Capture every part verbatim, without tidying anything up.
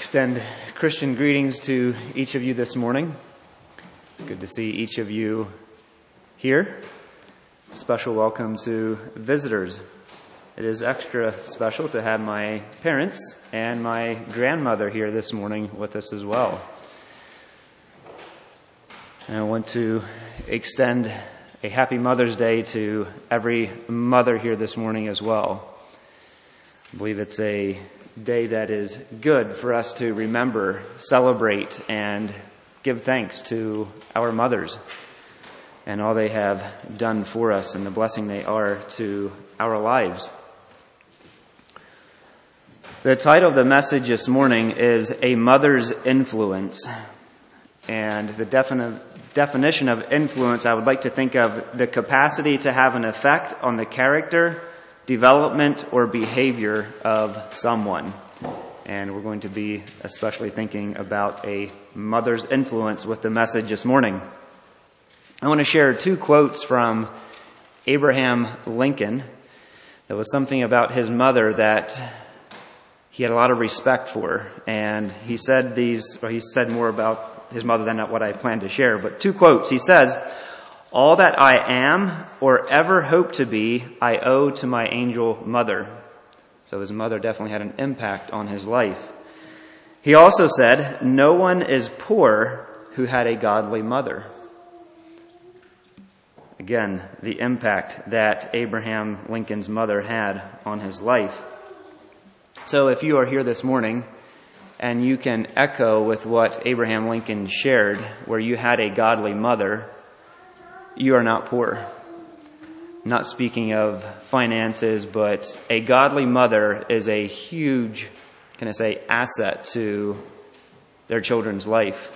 extend Christian greetings to each of you this morning. It's good to see each of you here. Special welcome to visitors. It is extra special to have my parents and my grandmother here this morning with us as well. And I want to extend a happy Mother's Day to every mother here this morning as well. I believe it's a day that is good for us to remember, celebrate, and give thanks to our mothers and all they have done for us and the blessing they are to our lives. The title of the message this morning is A Mother's Influence. And the defini- definition of influence, I would like to think of the capacity to have an effect on the character, development, or behavior of someone. And we're going to be especially thinking about a mother's influence with the message this morning. I want to share two quotes from Abraham Lincoln. There was something about his mother that he had a lot of respect for. And he said these, or he said more about his mother than what I planned to share. But two quotes. He says, "All that I am or ever hope to be, I owe to my angel mother." So his mother definitely had an impact on his life. He also said, "No one is poor who had a godly mother." Again, the impact that Abraham Lincoln's mother had on his life. So if you are here this morning and you can echo with what Abraham Lincoln shared, where you had a godly mother, you are not poor. Not speaking of finances, but a godly mother is a huge, can I say, asset to their children's life.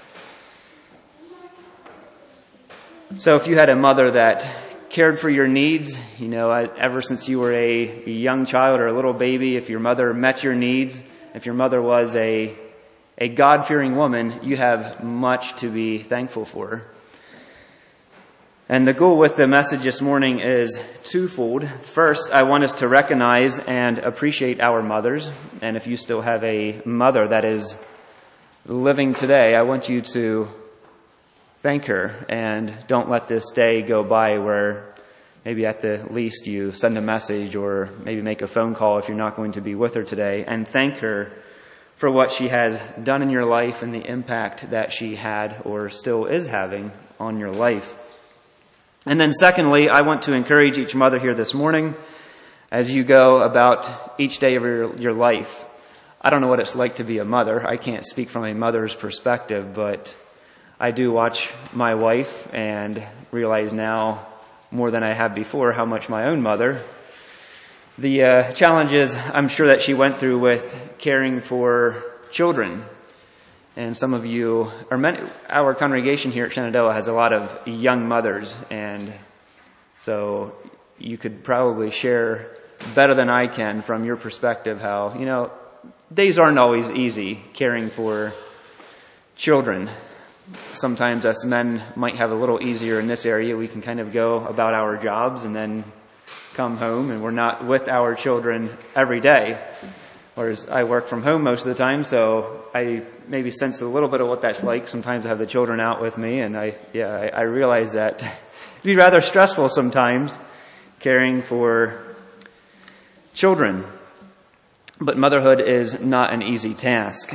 So if you had a mother that cared for your needs, you know, ever since you were a young child or a little baby, if your mother met your needs, if your mother was a, a God-fearing woman, you have much to be thankful for. And the goal with the message this morning is twofold. First, I want us to recognize and appreciate our mothers. And if you still have a mother that is living today, I want you to thank her and don't let this day go by where maybe at the least you send a message or maybe make a phone call if you're not going to be with her today, and thank her for what she has done in your life and the impact that she had or still is having on your life. And then secondly, I want to encourage each mother here this morning as you go about each day of your, your life. I don't know what it's like to be a mother. I can't speak from a mother's perspective, but I do watch my wife and realize now more than I have before how much my own mother, the uh, challenges I'm sure that she went through with caring for children. And some of you, or many, our congregation here at Shenandoah has a lot of young mothers, and so you could probably share better than I can from your perspective how, you know, days aren't always easy caring for children. Sometimes us men might have a little easier in this area. We can kind of go about our jobs and then come home, and we're not with our children every day. Whereas I work from home most of the time, so I maybe sense a little bit of what that's like. Sometimes I have the children out with me, and I, yeah, I, I realize that it can be rather stressful sometimes caring for children. But motherhood is not an easy task.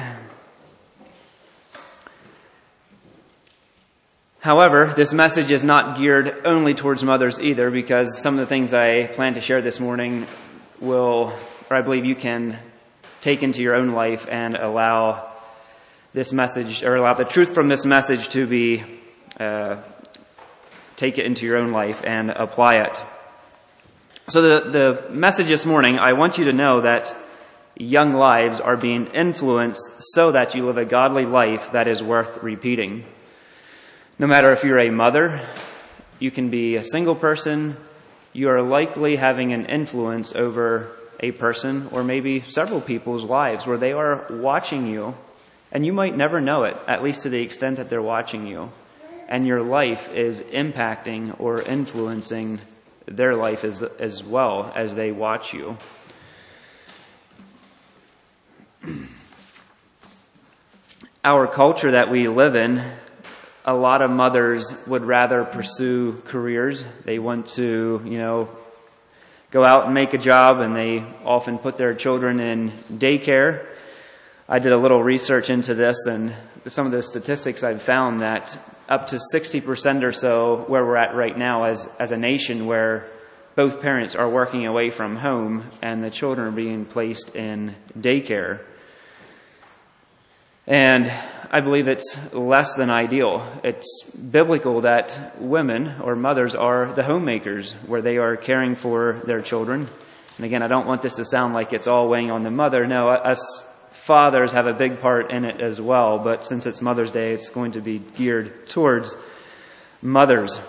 However, this message is not geared only towards mothers either, because some of the things I plan to share this morning will, or I believe you can take into your own life and allow this message, or allow the truth from this message to be, uh, take it into your own life and apply it. So the, the message this morning, I want you to know that young lives are being influenced so that you live a godly life that is worth repeating. No matter if you're a mother, you can be a single person, you are likely having an influence over a person or maybe several people's lives where they are watching you, and you might never know it, at least to the extent that they're watching you. And your life is impacting or influencing their life as, as well as they watch you. our culture that we live in, a lot of mothers would rather pursue careers. They want to, you know, go out and make a job, and they often put their children in daycare. I did a little research into this, and some of the statistics I've found that up to sixty percent or so where we're at right now as, as a nation, where both parents are working away from home and the children are being placed in daycare. And I believe it's less than ideal. It's biblical that women or mothers are the homemakers, where they are caring for their children. And again, I don't want this to sound like it's all weighing on the mother. No, us fathers have a big part in it as well. But since it's Mother's Day, it's going to be geared towards mothers.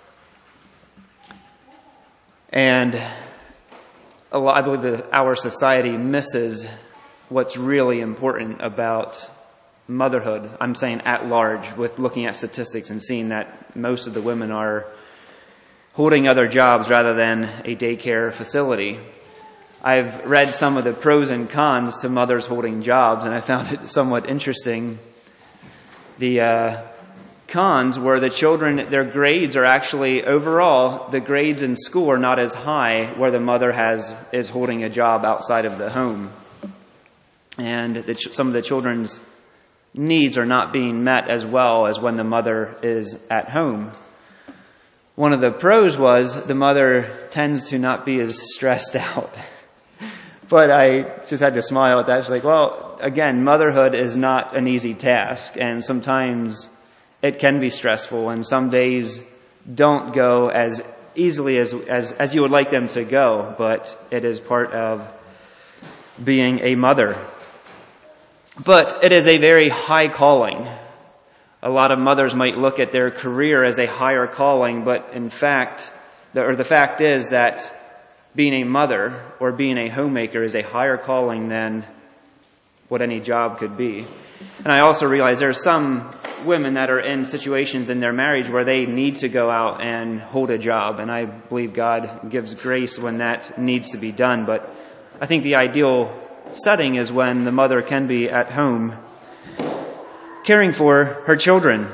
And a lot, I believe that our society misses what's really important about motherhood. I'm saying at large, with looking at statistics and seeing that most of the women are holding other jobs rather than a daycare facility. I've read some of the pros and cons to mothers holding jobs, and I found it somewhat interesting. The uh, cons were the children, their grades are actually, overall, the grades in school are not as high where the mother has is holding a job outside of the home. And the, some of the children's needs are not being met as well as when the mother is at home. One of the pros was the mother tends to not be as stressed out. But I just had to smile at that. It's like, well, again, motherhood is not an easy task, and sometimes it can be stressful, and some days don't go as easily as, as, as you would like them to go, but it is part of being a mother. But it is a very high calling. A lot of mothers might look at their career as a higher calling, but in fact, the, or the fact is that being a mother or being a homemaker is a higher calling than what any job could be. And I also realize there are some women that are in situations in their marriage where they need to go out and hold a job, and I believe God gives grace when that needs to be done. But I think the ideal setting is when the mother can be at home caring for her children.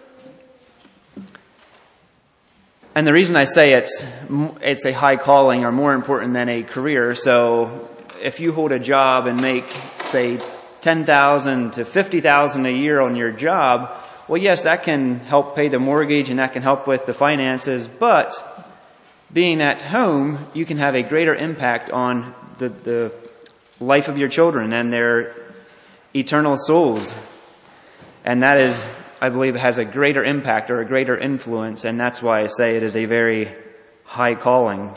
And the reason I say it's it's a high calling or more important than a career, so if you hold a job and make, say, ten thousand to fifty thousand a year on your job, well, yes, that can help pay the mortgage and that can help with the finances, but being at home, you can have a greater impact on the, the life of your children and their eternal souls. And that is, I believe, has a greater impact or a greater influence, and that's why I say it is a very high calling.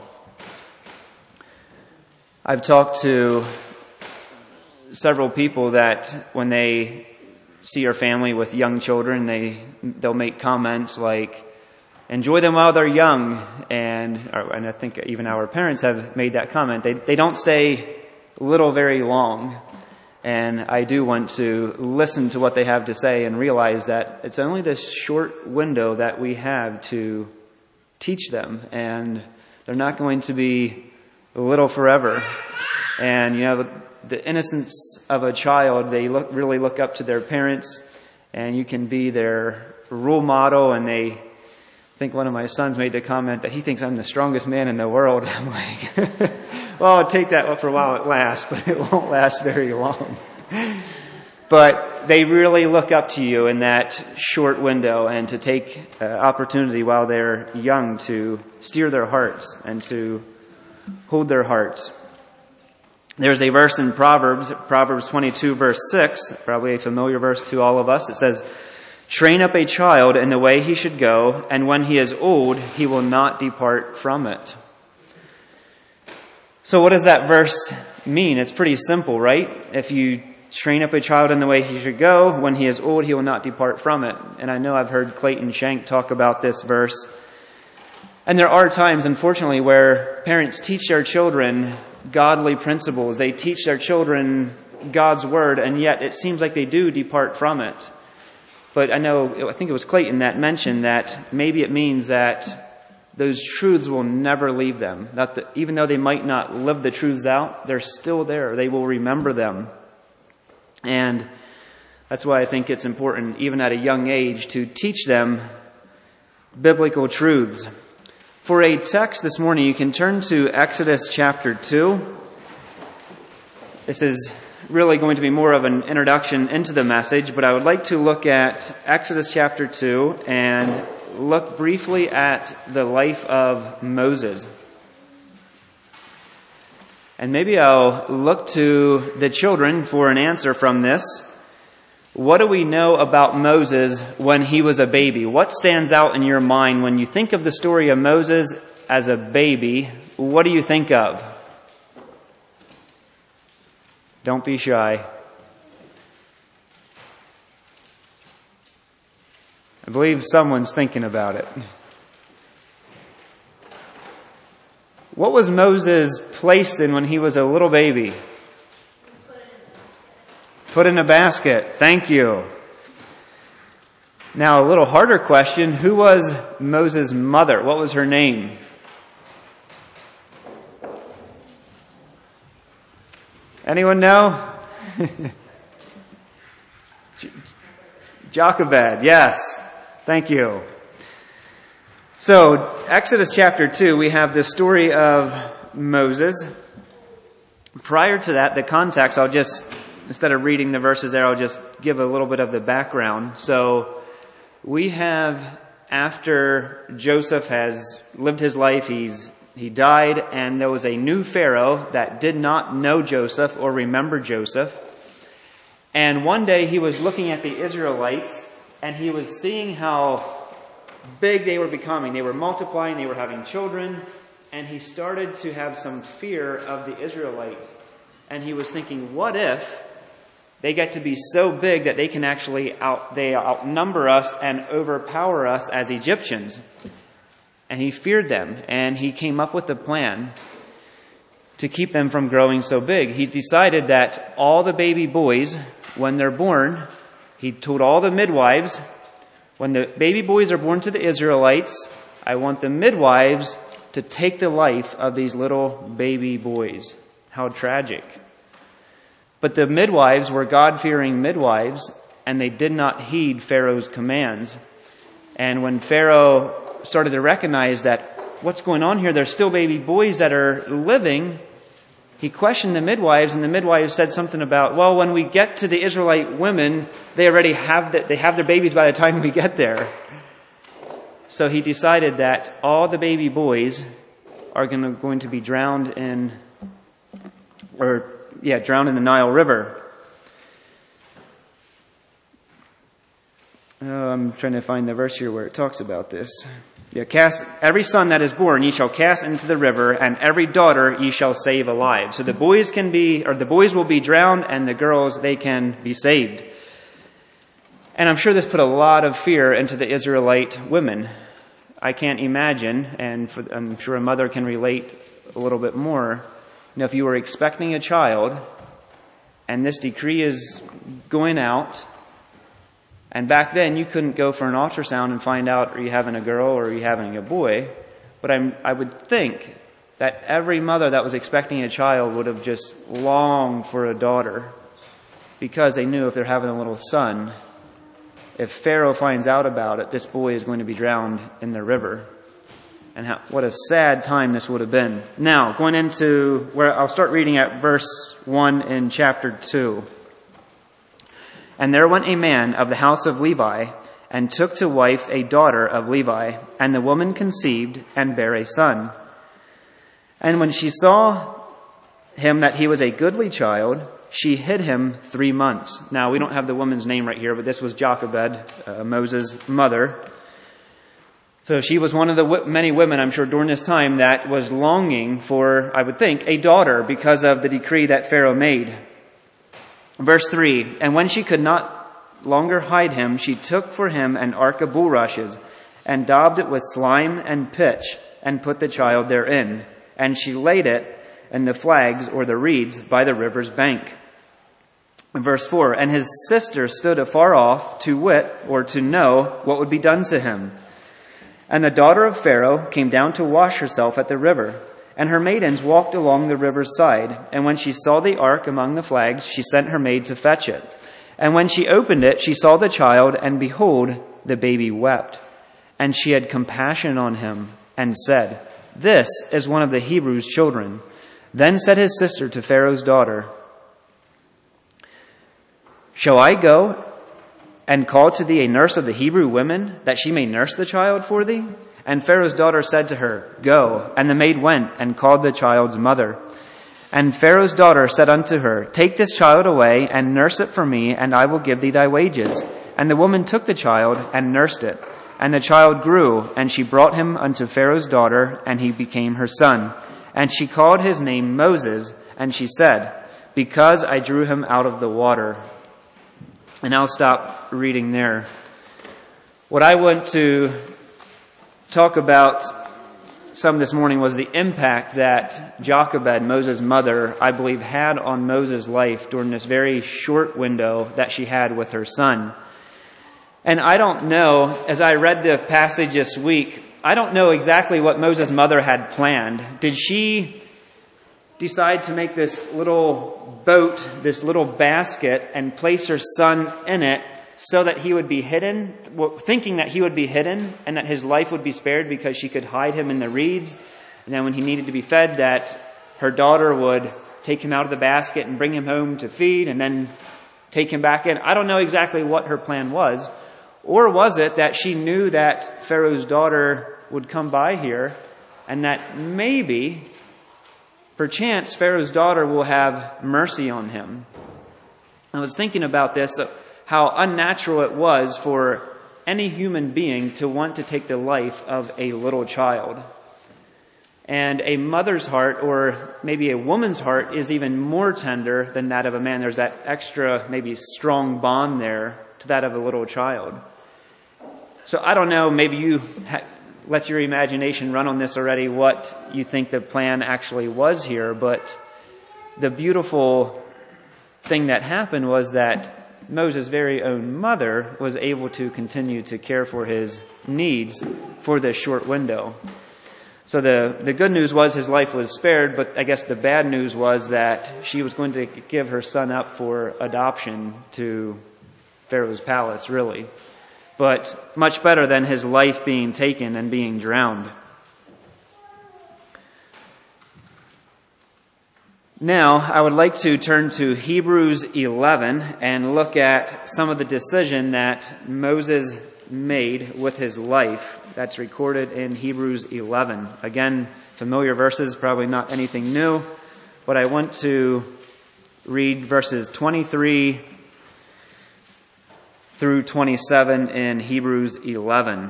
I've talked to several people that when they see your family with young children, they, they'll make comments like, enjoy them while they're young, and, and I think even our parents have made that comment. They, they don't stay little very long. And I do want to listen to what they have to say and realize that it's only this short window that we have to teach them. And they're not going to be little forever. And, you know, the, the innocence of a child, they look, really look up to their parents. And you can be their role model. And they, I think one of my sons made the comment that he thinks I'm the strongest man in the world. I'm like, well, I'll take that for a while it lasts, but it won't last very long. But they really look up to you in that short window and to take uh, opportunity while they're young to steer their hearts and to hold their hearts. There's a verse in Proverbs, Proverbs twenty-two, verse six, probably a familiar verse to all of us. It says, train up a child in the way he should go, and when he is old, he will not depart from it. So what does that verse mean? It's pretty simple, right? If you train up a child in the way he should go, when he is old, he will not depart from it. And I know I've heard Clayton Shank talk about this verse. And there are times, unfortunately, where parents teach their children godly principles. They teach their children God's word, and yet it seems like they do depart from it. But I know, I think it was Clayton that mentioned that maybe it means that those truths will never leave them. That the, even though they might not live the truths out, they're still there. They will remember them. And That's why I think it's important, even at a young age, to teach them biblical truths. For a text this morning, you can turn to Exodus chapter two. This is really going to be more of an introduction into the message, but I would like to look at Exodus chapter two and look briefly at the life of Moses. And maybe I'll look to the children for an answer from this. What do we know about Moses when he was a baby? What stands out in your mind when you think of the story of Moses as a baby? What do you think of? Don't be shy. I believe someone's thinking about it. What was Moses placed in when he was a little baby? Put in a basket. Thank you. Now, a little harder question. Who was Moses' mother? What was her name? Anyone know? Jochebed. Yes. Thank you. So, Exodus chapter two, we have the story of Moses. Prior to that, the context, I'll just, instead of reading the verses there, I'll just give a little bit of the background. So, we have, after Joseph has lived his life, he's he died, and there was a new Pharaoh that did not know Joseph or remember Joseph. And one day he was looking at the Israelites, and he was seeing how big they were becoming. They were multiplying, they were having children, and he started to have some fear of the Israelites. And he was thinking, what if they get to be so big that they can actually out, they outnumber us and overpower us as Egyptians? And he feared them, and he came up with a plan to keep them from growing so big. He decided that all the baby boys, when they're born, he told all the midwives, when the baby boys are born to the Israelites, I want the midwives to take the life of these little baby boys. How tragic. But the midwives were God-fearing midwives, and they did not heed Pharaoh's commands. And when Pharaoh started to recognize that what's going on here, there's still baby boys that are living, he questioned the midwives, and the midwives said something about, well, when we get to the Israelite women, they already have the, they have their babies by the time we get there. So he decided that all the baby boys are going to, going to be drowned in, or yeah, drowned in the Nile River. Oh, I'm trying to find the verse here where it talks about this. Yeah, cast every son that is born ye shall cast into the river, and every daughter ye shall save alive. So the boys can be, or the boys will be drowned, and the girls, they can be saved. And I'm sure this put a lot of fear into the Israelite women. I can't imagine, and for, I'm sure a mother can relate a little bit more. You know, if you were expecting a child, and this decree is going out, and back then, you couldn't go for an ultrasound and find out, are you having a girl or are you having a boy? But I'm, I would think that every mother that was expecting a child would have just longed for a daughter, because they knew if they're having a little son, if Pharaoh finds out about it, this boy is going to be drowned in the river. And how, what a sad time this would have been. Now, going into where I'll start reading at verse one in chapter two. And there went a man of the house of Levi, and took to wife a daughter of Levi, and the woman conceived and bare a son. And when she saw him that he was a goodly child, she hid him three months. Now, we don't have the woman's name right here, but this was Jochebed, uh, Moses' mother. So she was one of the w- many women, I'm sure, during this time that was longing for, I would think, a daughter because of the decree that Pharaoh made. Verse three, and when she could not longer hide him, she took for him an ark of bulrushes, and daubed it with slime and pitch, and put the child therein. And she laid it in the flags or the reeds by the river's bank. Verse four, and his sister stood afar off to wit, or to know, what would be done to him. And the daughter of Pharaoh came down to wash herself at the river. And her maidens walked along the river's side. And when she saw the ark among the flags, she sent her maid to fetch it. And when she opened it, she saw the child, and behold, the baby wept. And she had compassion on him and said, "This is one of the Hebrews' children." Then said his sister to Pharaoh's daughter, "Shall I go and call to thee a nurse of the Hebrew women, that she may nurse the child for thee?" And Pharaoh's daughter said to her, "Go." And the maid went and called the child's mother. And Pharaoh's daughter said unto her, "Take this child away and nurse it for me, and I will give thee thy wages." And the woman took the child and nursed it. And the child grew, and she brought him unto Pharaoh's daughter, and he became her son. And she called his name Moses, and she said, "Because I drew him out of the water." And I'll stop reading there. What I want to talk about some this morning was the impact that Jochebed, Moses' mother, I believe, had on Moses' life during this very short window that she had with her son. And I don't know, as I read the passage this week, I don't know exactly what Moses' mother had planned. Did she decide to make this little boat, this little basket, and place her son in it so that he would be hidden, thinking that he would be hidden and that his life would be spared because she could hide him in the reeds? And then when he needed to be fed, that her daughter would take him out of the basket and bring him home to feed and then take him back in. I don't know exactly what her plan was. Or was it that she knew that Pharaoh's daughter would come by here and that maybe, perchance, Pharaoh's daughter will have mercy on him? I was thinking about this, how unnatural it was for any human being to want to take the life of a little child. And a mother's heart, or maybe a woman's heart, is even more tender than that of a man. There's that extra, maybe strong bond there to that of a little child. So I don't know, maybe you ha- let your imagination run on this already, what you think the plan actually was here, but the beautiful thing that happened was that Moses' very own mother was able to continue to care for his needs for this short window. So the, the good news was his life was spared, but I guess the bad news was that she was going to give her son up for adoption to Pharaoh's palace, really. But much better than his life being taken and being drowned. Now, I would like to turn to Hebrews eleven and look at some of the decision that Moses made with his life. That's recorded in Hebrews eleven. Again, familiar verses, probably not anything new, but I want to read verses twenty-three through twenty-seven in Hebrews eleven.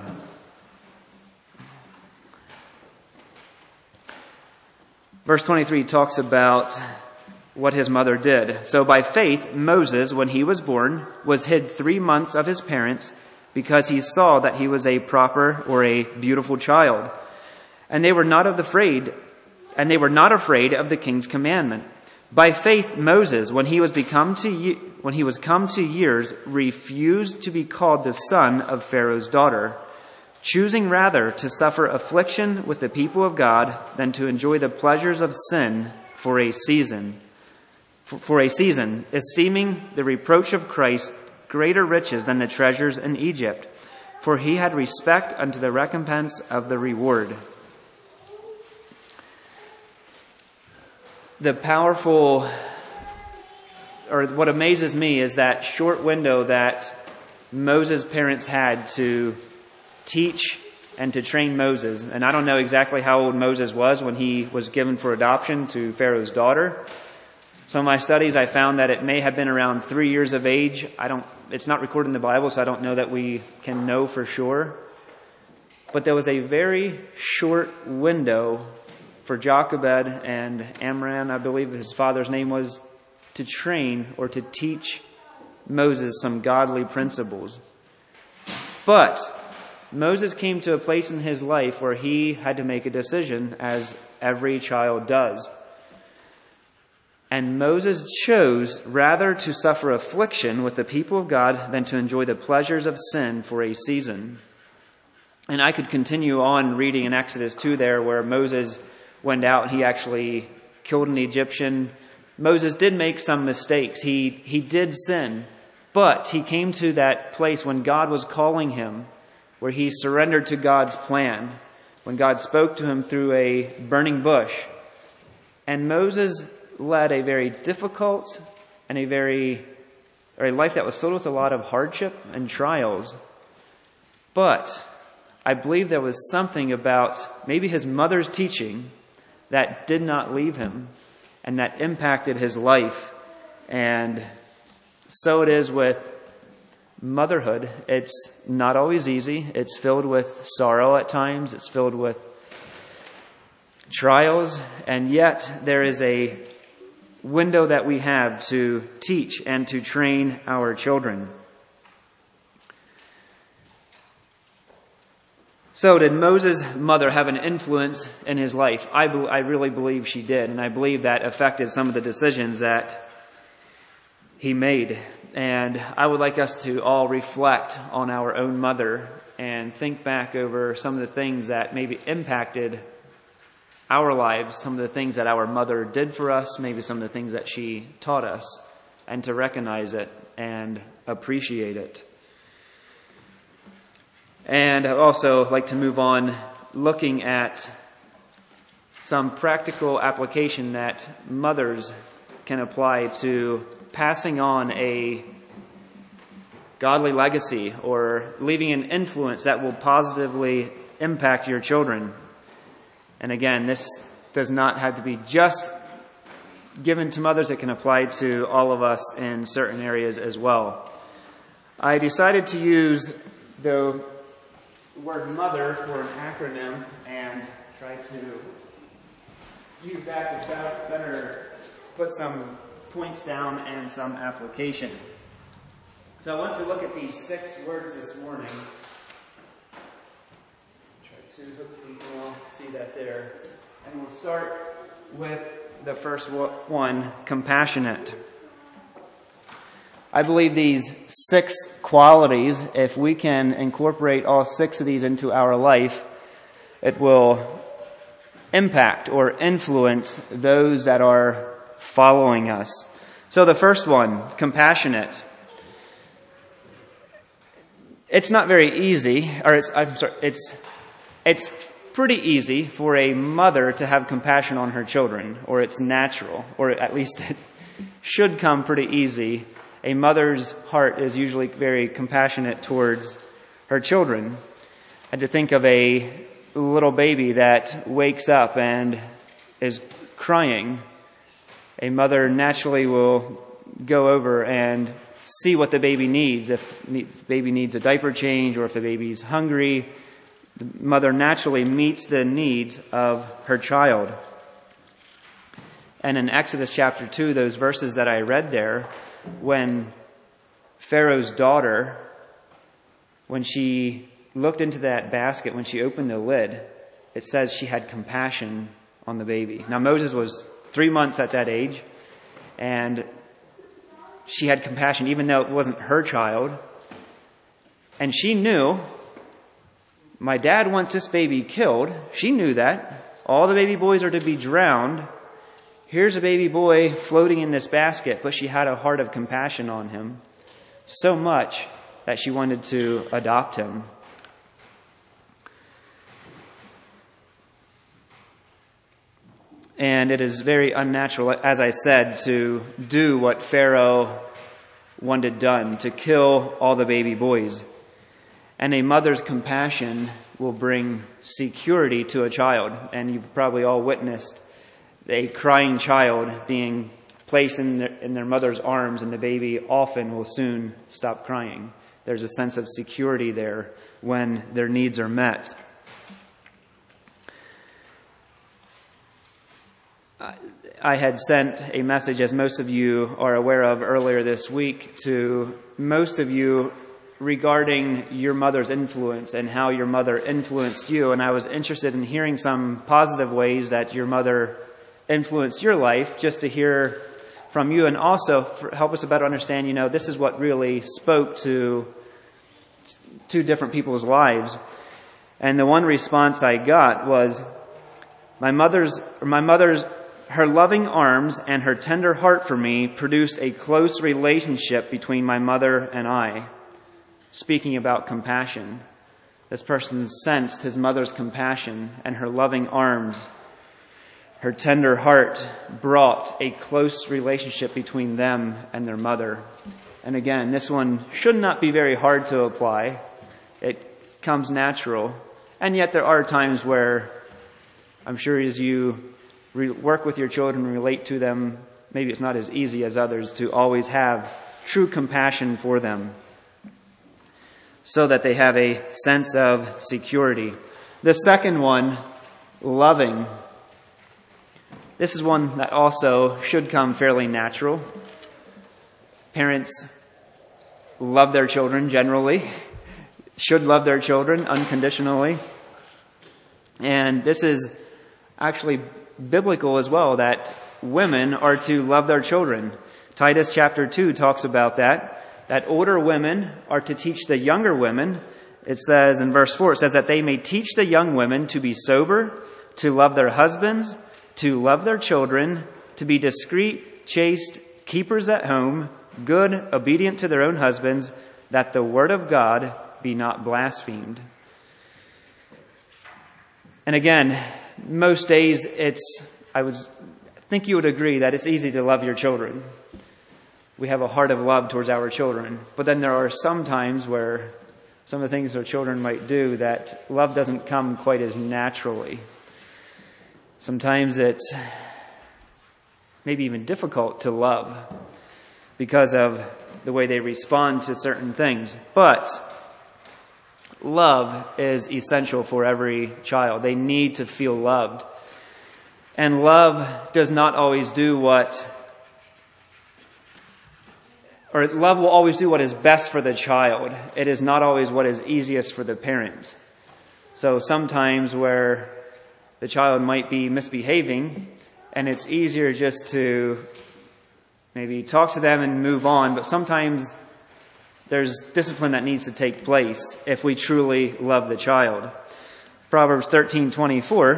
Verse twenty-three talks about what his mother did. So by faith, Moses, when he was born, was hid three months of his parents because he saw that he was a proper or a beautiful child. And they were not of afraid, and they were not afraid of the king's commandment. By faith, Moses, when he was become to when he was come to years, refused to be called the son of Pharaoh's daughter, choosing rather to suffer affliction with the people of God than to enjoy the pleasures of sin for a season. For a season, esteeming the reproach of Christ greater riches than the treasures in Egypt, for he had respect unto the recompense of the reward. The powerful, or what amazes me, is that short window that Moses' parents had to teach and to train Moses. And I don't know exactly how old Moses was when he was given for adoption to Pharaoh's daughter. Some of my studies, I found that it may have been around three years of age. I don't, it's not recorded in the Bible, so I don't know that we can know for sure. But there was a very short window for Jochebed and Amram, I believe his father's name was, to train or to teach Moses some godly principles. But Moses came to a place in his life where he had to make a decision, as every child does. And Moses chose rather to suffer affliction with the people of God than to enjoy the pleasures of sin for a season. And I could continue on reading in Exodus two there, where Moses went out and he actually killed an Egyptian. Moses did make some mistakes. He he did sin. But he came to that place when God was calling him, where he surrendered to God's plan, when God spoke to him through a burning bush. And Moses led a very difficult and a very, or a life that was filled with a lot of hardship and trials. But I believe there was something about maybe his mother's teaching that did not leave him and that impacted his life. And so it is with motherhood. It's not always easy. It's filled with sorrow at times. It's filled with trials. And yet there is a window that we have to teach and to train our children. So did Moses' mother have an influence in his life? I, be- I really believe she did. And I believe that affected some of the decisions that he made. And I would like us to all reflect on our own mother and think back over some of the things that maybe impacted our lives, some of the things that our mother did for us, maybe some of the things that she taught us, and to recognize it and appreciate it. And I'd also like to move on looking at some practical application that mothers can apply to passing on a godly legacy or leaving an influence that will positively impact your children. And again, this does not have to be just given to mothers. It can apply to all of us in certain areas as well. I decided to use the word mother for an acronym and try to use that to better put some points down and some application. So I want to look at these six words this morning. Try to hopefully you all see that there. And we'll start with the first one, compassionate. I believe these six qualities, if we can incorporate all six of these into our life, it will impact or influence those that are following us. So the first one, compassionate. It's not very easy, or it's, I'm sorry, it's, it's pretty easy for a mother to have compassion on her children, or it's natural, or at least it should come pretty easy. A mother's heart is usually very compassionate towards her children. I had to think of a little baby that wakes up and is crying. A mother naturally will go over and see what the baby needs. If the baby needs a diaper change or if the baby's hungry, the mother naturally meets the needs of her child. And in Exodus chapter two, those verses that I read there, when Pharaoh's daughter, when she looked into that basket, when she opened the lid, it says she had compassion on the baby. Now Moses was three months at that age, and she had compassion even though it wasn't her child. And she knew, my dad wants this baby killed. She knew that. All the baby boys are to be drowned. Here's a baby boy floating in this basket, but she had a heart of compassion on him, so much that she wanted to adopt him. And it is very unnatural, as I said, to do what Pharaoh wanted done, to kill all the baby boys. And a mother's compassion will bring security to a child. And you've probably all witnessed a crying child being placed in their, in their mother's arms, and the baby often will soon stop crying. There's a sense of security there when their needs are met. I had sent a message, as most of you are aware of, earlier this week to most of you regarding your mother's influence and how your mother influenced you. And I was interested in hearing some positive ways that your mother influenced your life, just to hear from you, and also help us better understand, you know, this is what really spoke to two different people's lives. And the one response I got was, my mother's, or my mother's her loving arms and her tender heart for me produced a close relationship between my mother and I. Speaking about compassion, this person sensed his mother's compassion, and her loving arms, her tender heart brought a close relationship between them and their mother. And again, this one should not be very hard to apply. It comes natural. And yet there are times where I'm sure as you re- work with your children, relate to them, maybe it's not as easy as others to always have true compassion for them so that they have a sense of security. The second one, loving. This is one that also should come fairly natural. Parents love their children generally, should love their children unconditionally. And this is actually biblical as well, that women are to love their children. Titus chapter two talks about that, that older women are to teach the younger women. It says in verse four, it says that they may teach the young women to be sober, to love their husbands, to love their children, to be discreet, chaste, keepers at home, good, obedient to their own husbands, that the word of God be not blasphemed. And again, most days it's, I would think you would agree that it's easy to love your children. We have a heart of love towards our children. But then there are some times where some of the things our children might do that love doesn't come quite as naturally. Sometimes it's maybe even difficult to love because of the way they respond to certain things. But love is essential for every child. They need to feel loved. And love does not always do what, or love will always do what is best for the child. It is not always what is easiest for the parent. So sometimes where the child might be misbehaving, and it's easier just to maybe talk to them and move on, but sometimes there's discipline that needs to take place if we truly love the child. Proverbs thirteen twenty-four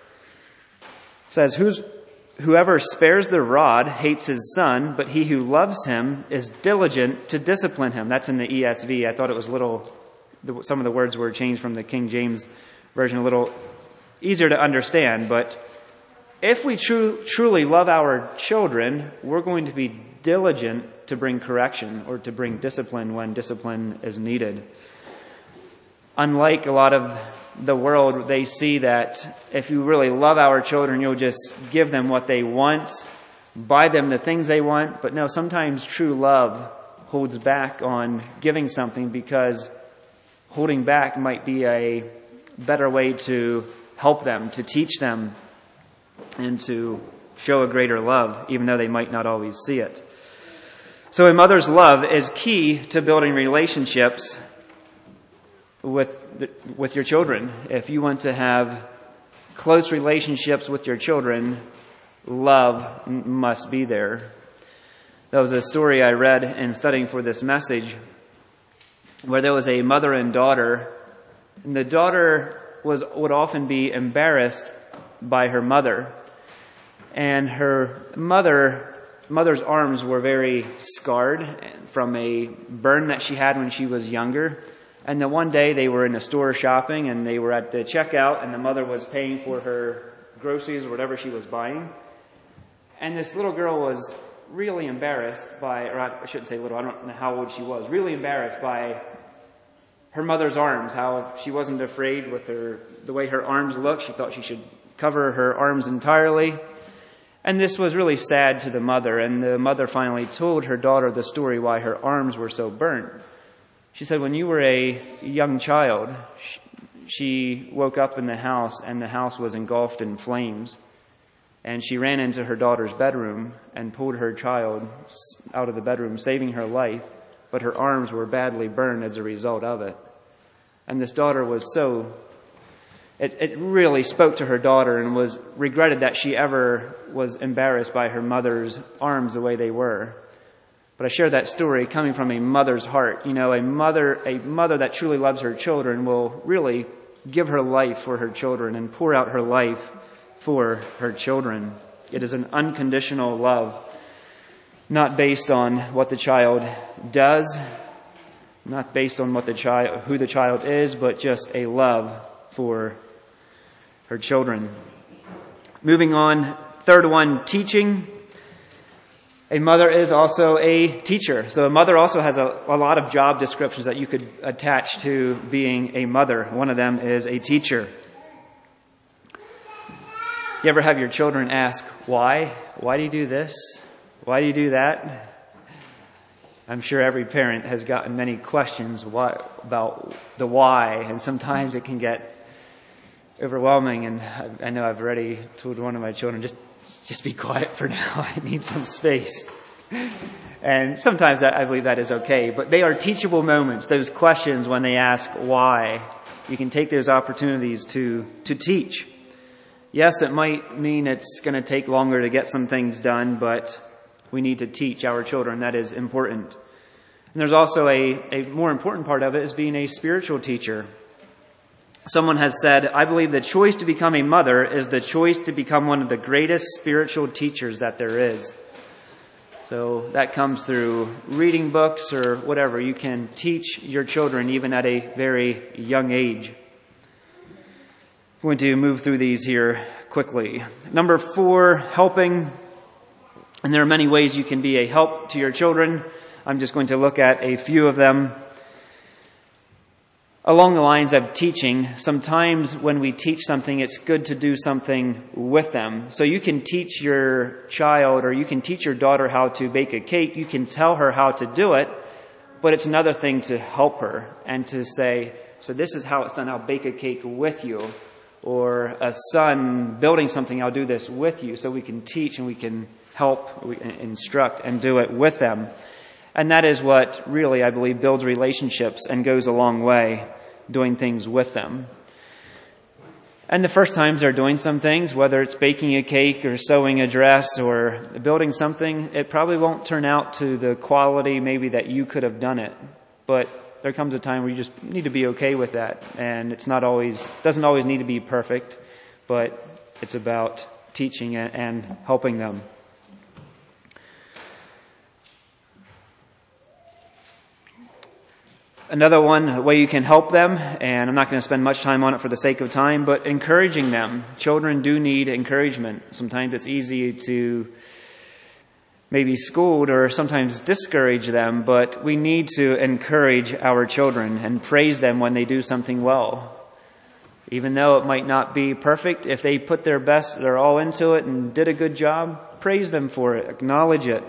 says, Who's, whoever spares the rod hates his son, but he who loves him is diligent to discipline him. That's in the E S V. I thought it was a little, some of the words were changed from the King James Version, a little easier to understand. But if we tru- truly love our children, we're going to be diligent to bring correction or to bring discipline when discipline is needed. Unlike a lot of the world, they see that if you really love our children, you'll just give them what they want, buy them the things they want. But no, sometimes true love holds back on giving something because holding back might be a better way to help them, to teach them, and to show a greater love, even though they might not always see it. So a mother's love is key to building relationships with the, with your children. If you want to have close relationships with your children, love m- must be there. That was a story I read in studying for this message, where there was a mother and daughter, and the daughter was would often be embarrassed by her mother, and her mother mother's arms were very scarred from a burn that she had when she was younger. And then one day they were in a store shopping, and they were at the checkout, and the mother was paying for her groceries or whatever she was buying. And this little girl was really embarrassed by, or I shouldn't say little, I don't know how old she was, really embarrassed by her mother's arms, how she wasn't afraid with her, the way her arms looked. She thought she should cover her arms entirely. And this was really sad to the mother, and the mother finally told her daughter the story why her arms were so burnt. She said when you were a young child, she woke up in the house and the house was engulfed in flames. And she ran into her daughter's bedroom and pulled her child out of the bedroom, saving her life. But her arms were badly burned as a result of it. And this daughter was so, it, it really spoke to her daughter and was regretted that she ever was embarrassed by her mother's arms the way they were. But I share that story coming from a mother's heart. You know, a mother, a mother that truly loves her children will really give her life for her children and pour out her life for her children. It is an unconditional love, not based on what the child does, not based on what the child, who the child is, but just a love for her children. Moving on, third one, teaching. A mother is also a teacher. So a mother also has a, a lot of job descriptions that you could attach to being a mother. One of them is a teacher. You ever have your children ask, why? Why do you do this? Why do you do that? I'm sure every parent has gotten many questions why, about the why, and sometimes it can get overwhelming. And I, I know I've already told one of my children, just Just be quiet for now. I need some space. And sometimes I believe that is okay. But they are teachable moments, those questions when they ask why. You can take those opportunities to, to teach. Yes, it might mean it's going to take longer to get some things done, but we need to teach our children. That is important. And there's also a, a more important part of it is being a spiritual teacher. Someone has said, I believe the choice to become a mother is the choice to become one of the greatest spiritual teachers that there is. So that comes through reading books or whatever. You can teach your children even at a very young age. I'm going to move through these here quickly. Number four, helping. And there are many ways you can be a help to your children. I'm just going to look at a few of them. Along the lines of teaching, sometimes when we teach something, it's good to do something with them. So you can teach your child or you can teach your daughter how to bake a cake. You can tell her how to do it, but it's another thing to help her and to say, so this is how it's done. I'll bake a cake with you. Or a son building something, I'll do this with you. So we can teach and we can help, we instruct and do it with them. And that is what really, I believe, builds relationships and goes a long way, doing things with them. And the first times they're doing some things, whether it's baking a cake or sewing a dress or building something, it probably won't turn out to the quality maybe that you could have done it. But there comes a time where you just need to be okay with that. And it's not always, doesn't always need to be perfect, but it's about teaching and helping them. Another one, a way you can help them, and I'm not going to spend much time on it for the sake of time, but encouraging them. Children do need encouragement. Sometimes it's easy to maybe scold or sometimes discourage them, but we need to encourage our children and praise them when they do something well. Even though it might not be perfect, if they put their best, they're all into it and did a good job, praise them for it, acknowledge it.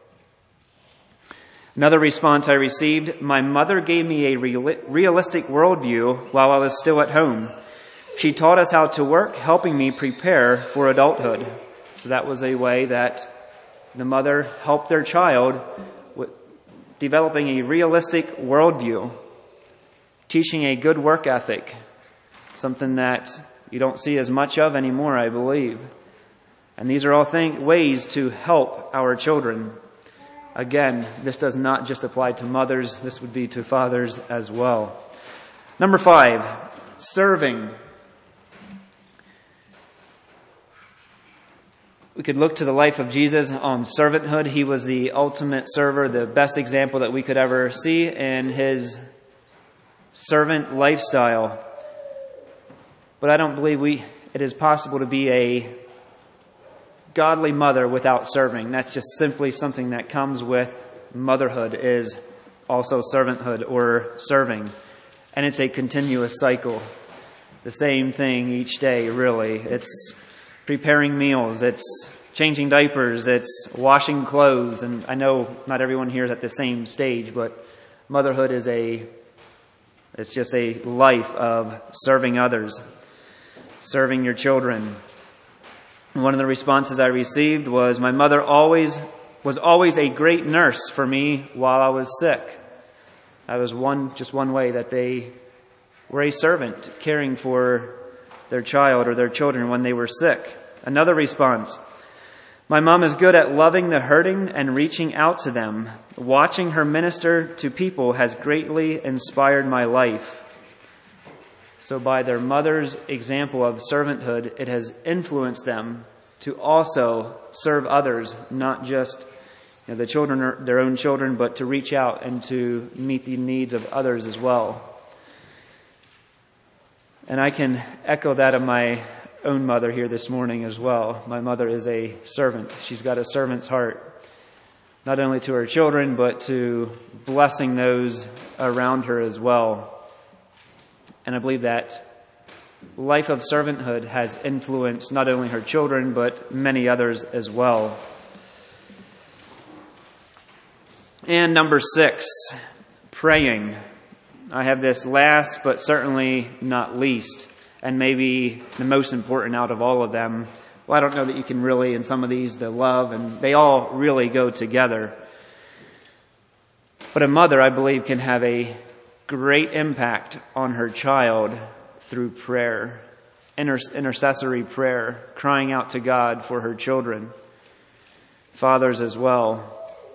Another response I received, my mother gave me a real, realistic worldview while I was still at home. She taught us how to work, helping me prepare for adulthood. So that was a way that the mother helped their child with developing a realistic worldview, teaching a good work ethic, something that you don't see as much of anymore, I believe. And these are all things, ways to help our children. Again, this does not just apply to mothers. This would be to fathers as well. Number five, serving. We could look to the life of Jesus on servanthood. He was the ultimate server, the best example that we could ever see in his servant lifestyle. But I don't believe we it is possible to be a godly mother without serving. That's just simply something that comes with motherhood, is also servanthood or serving. And it's a continuous cycle. The same thing each day, really. It's preparing meals. It's changing diapers. It's washing clothes. And I know not everyone here is at the same stage, but motherhood is a, it's just a life of serving others, serving your children. One of the responses I received was, my mother always was always a great nurse for me while I was sick. That was one, just one way that they were a servant, caring for their child or their children when they were sick. Another response, my mom is good at loving the hurting and reaching out to them. Watching her minister to people has greatly inspired my life. So by their mother's example of servanthood, it has influenced them to also serve others, not just you know, the children, are their own children, but to reach out and to meet the needs of others as well. And I can echo that of my own mother here this morning as well. My mother is a servant. She's got a servant's heart, not only to her children, but to blessing those around her as well. And I believe that life of servanthood has influenced not only her children, but many others as well. And number six, praying. I have this last, but certainly not least, and maybe the most important out of all of them. Well, I don't know that you can really, in some of these, the love, and they all really go together. But a mother, I believe, can have a great impact on her child through prayer, inter- intercessory prayer, crying out to God for her children, fathers as well.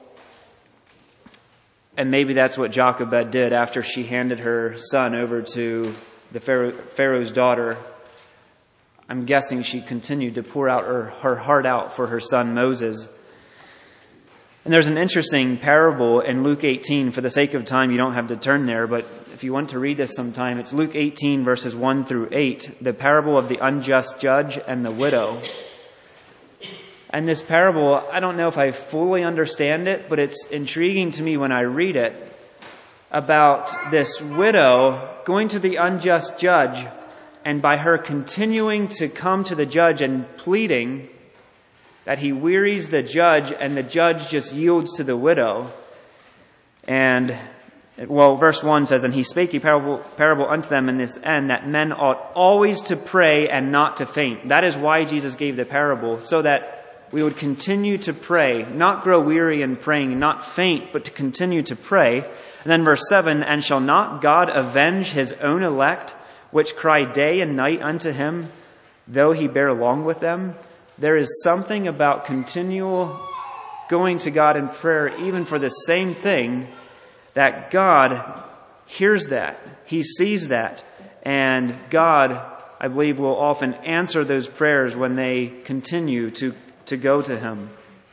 And maybe that's what Jochebed did after she handed her son over to the Pharaoh, Pharaoh's daughter. I'm guessing she continued to pour out her, her heart out for her son Moses. And there's an interesting parable in Luke eighteen. For the sake of time, you don't have to turn there, but if you want to read this sometime, it's Luke eighteen, verses one through eight, the parable of the unjust judge and the widow. And this parable, I don't know if I fully understand it, but it's intriguing to me when I read it, about this widow going to the unjust judge, and by her continuing to come to the judge and pleading, that he wearies the judge, and the judge just yields to the widow. And, well, verse one says, "And he spake a parable, parable unto them in this end, that men ought always to pray and not to faint." That is why Jesus gave the parable, so that we would continue to pray, not grow weary in praying, not faint, but to continue to pray. And then verse seven, "And shall not God avenge his own elect, which cry day and night unto him, though he bear long with them?" There is something about continual going to God in prayer, even for the same thing, that God hears that. He sees that. And God, I believe, will often answer those prayers when they continue to to go to him.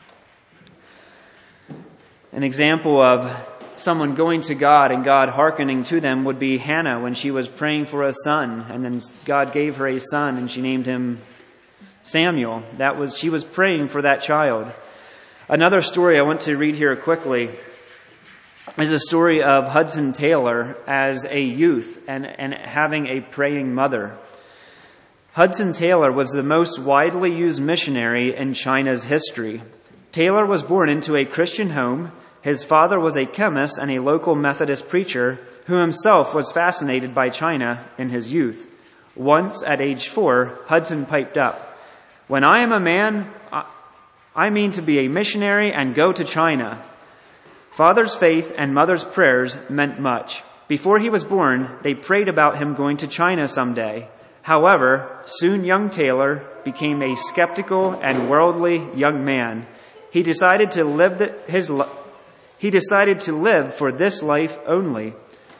An example of someone going to God and God hearkening to them would be Hannah when she was praying for a son, and then God gave her a son and she named him Samuel. That was, she was praying for that child. Another story I want to read here quickly is a story of Hudson Taylor as a youth and, and having a praying mother. Hudson Taylor was the most widely used missionary in China's history. Taylor was born into a Christian home. His father was a chemist and a local Methodist preacher who himself was fascinated by China in his youth. Once, at age four, Hudson piped up, "When I am a man, I mean to be a missionary and go to China." Father's faith and mother's prayers meant much. Before he was born, they prayed about him going to China someday. However, soon young Taylor became a skeptical and worldly young man. He decided to live the, his he decided to live for this life only.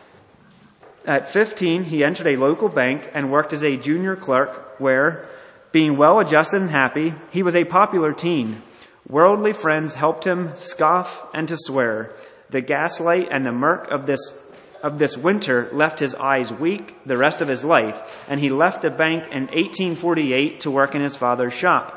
At fifteen, he entered a local bank and worked as a junior clerk where, being well-adjusted and happy, he was a popular teen. Worldly friends helped him scoff and to swear. The gaslight and the murk of this of this winter left his eyes weak the rest of his life, and he left the bank in eighteen forty-eight to work in his father's shop.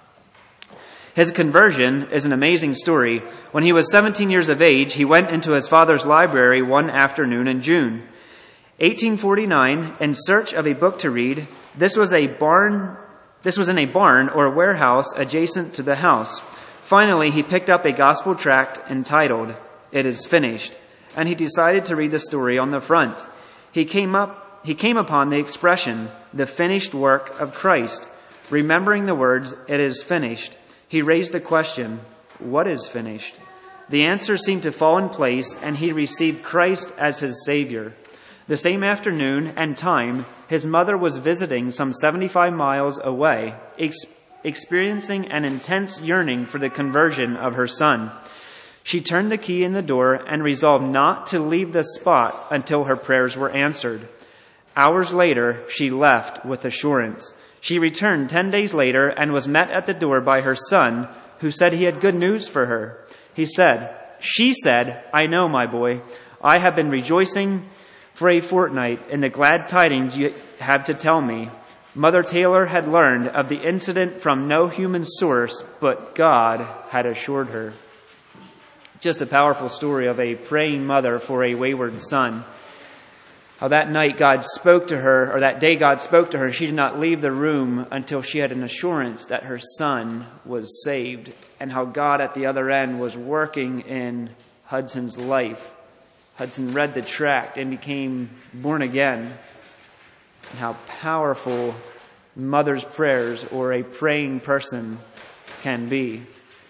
His conversion is an amazing story. When he was seventeen years of age, he went into his father's library one afternoon in June. eighteen forty-nine, in search of a book to read. This was a barn, this was in a barn or warehouse adjacent to the house. Finally, he picked up a gospel tract entitled, "It is Finished," and he decided to read the story on the front. He came up, he came upon the expression, "the finished work of Christ." Remembering the words, "It is finished," he raised the question, "What is finished?" The answer seemed to fall in place, and he received Christ as his Savior. The same afternoon and time, his mother was visiting some seventy-five miles away, ex- experiencing an intense yearning for the conversion of her son. She turned the key in the door and resolved not to leave the spot until her prayers were answered. Hours later, she left with assurance. She returned ten days later and was met at the door by her son, who said he had good news for her. He said, She said, I know, my boy. I have been rejoicing for a fortnight in the glad tidings you have to tell me. Mother Taylor had learned of the incident from no human source, but God had assured her. Just a powerful story of a praying mother for a wayward son. How that night God spoke to her, or that day God spoke to her, she did not leave the room until she had an assurance that her son was saved, and how God at the other end was working in Hudson's life. Hudson read the tract and became born again. And how powerful mother's prayers or a praying person can be.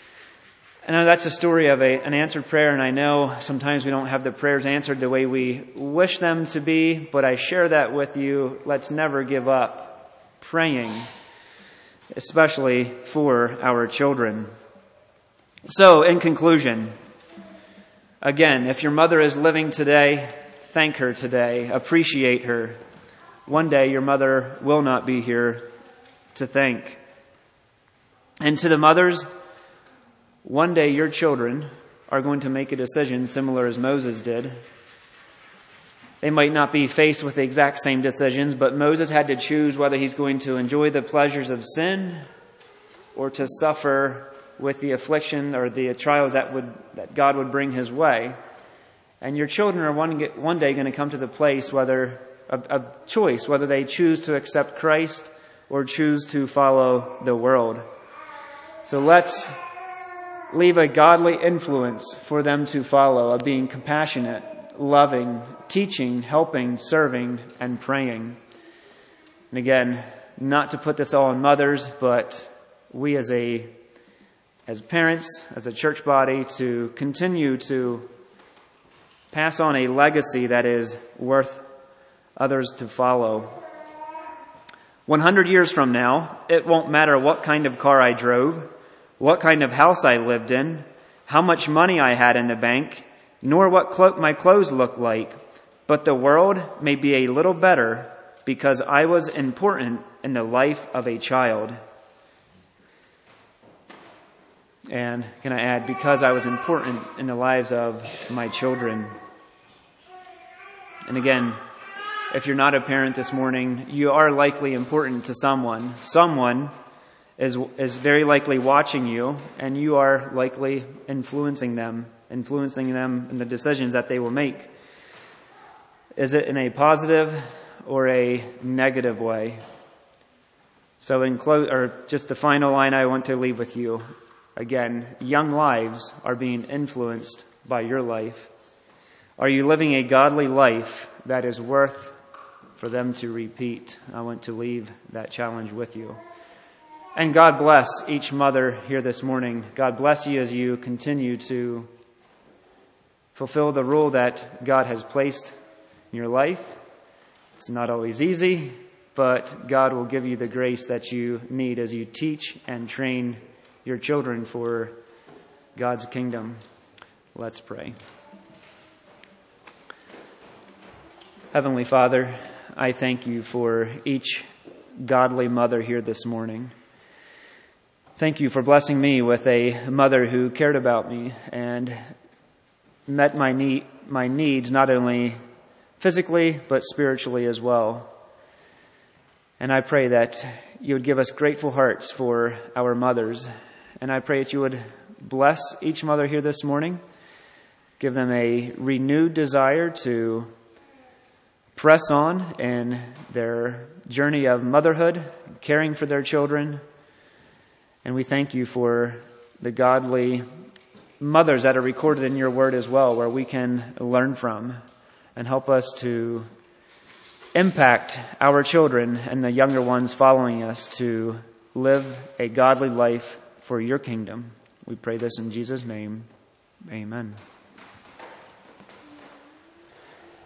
I know that's a story of a, an answered prayer, and I know sometimes we don't have the prayers answered the way we wish them to be, but I share that with you. Let's never give up praying, especially for our children. So, in conclusion, again, if your mother is living today, thank her today, appreciate her. One day your mother will not be here to thank. And to the mothers, one day your children are going to make a decision similar as Moses did. They might not be faced with the exact same decisions, but Moses had to choose whether he's going to enjoy the pleasures of sin or to suffer with the affliction or the trials that would that God would bring his way. And your children are one, one day going to come to the place whether a, a choice, whether they choose to accept Christ or choose to follow the world. So let's leave a godly influence for them to follow, of being compassionate, loving, teaching, helping, serving, and praying. And again, not to put this all on mothers, but we as a as parents, as a church body, to continue to pass on a legacy that is worth others to follow. one hundred years from now, it won't matter what kind of car I drove, what kind of house I lived in, how much money I had in the bank, nor what clo- my clothes looked like, but the world may be a little better because I was important in the life of a child. And can I add, because I was important in the lives of my children. And again, if you're not a parent this morning, you are likely important to someone. Someone is is very likely watching you, and you are likely influencing them, influencing them in the decisions that they will make. Is it in a positive or a negative way? So in close, or just the final line I want to leave with you. Again, young lives are being influenced by your life. Are you living a godly life that is worth for them to repeat? I want to leave that challenge with you. And God bless each mother here this morning. God bless you as you continue to fulfill the role that God has placed in your life. It's not always easy, but God will give you the grace that you need as you teach and train your children for God's kingdom. Let's pray. Heavenly Father, I thank you for each godly mother here this morning. Thank you for blessing me with a mother who cared about me and met my need, my needs not only physically but spiritually as well. And I pray that you would give us grateful hearts for our mothers. And I pray that you would bless each mother here this morning. Give them a renewed desire to press on in their journey of motherhood, caring for their children. And we thank you for the godly mothers that are recorded in your word as well, where we can learn from and help us to impact our children and the younger ones following us to live a godly life for your kingdom. We pray this in Jesus' name. Amen.